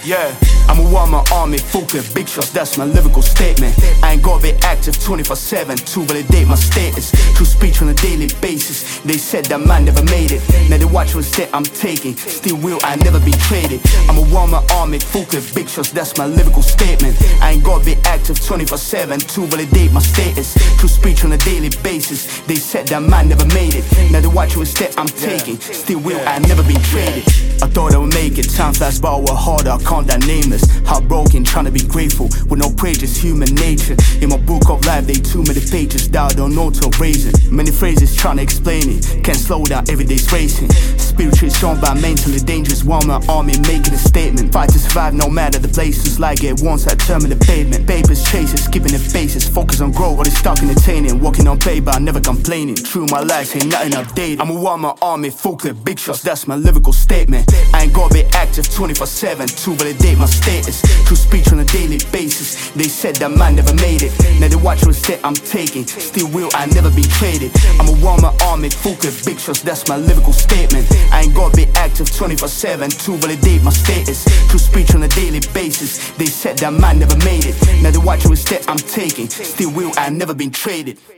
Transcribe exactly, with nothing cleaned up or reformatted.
Yeah, I'm a warmer army, full clip, big shots, that's my lyrical statement. I ain't gotta be active twenty-four seven to validate my status. True speech on a daily basis. They said that man never made it. Now they watch what step I'm taking. Still will, I never be traded. I'm a warmer army, full clip, big shots, that's my lyrical statement. I ain't gotta be active twenty-four seven to validate my status. True speech on a daily basis. They said that man never made it. Now they watch what step I'm taking. Still will, I never be traded. I thought I would make it, time flies by, work harder, I can't that nameless. Heartbroken, trying to be grateful, with no praise, just human nature. In my book of life, they too many pages, that I don't know to erase it. Many phrases trying to explain it, can't slow down, every day's racing. Spiritually strong but mentally dangerous, one my army making a statement. Fight to survive no matter the places, like it once I determine the pavement. Papers, chases, skipping the faces, focus on growth, or they stuck entertaining. Walking on paper, I never complaining. True, my life ain't nothing updated. I'm a warmer army, full clip, big shots, that's my lyrical statement. I ain't gotta be active twenty-four seven to validate my status. True speech on a daily basis. They said that man never made it. Now they watch what step I'm taking. Still will, I never be traded. I'm a warmer army, full clip, big shots, that's my lyrical statement. I ain't gotta be active twenty-four seven to validate my status. True speech on a daily basis. They said that man never made it. Now they watch what step I'm taking. Still will, I never been traded.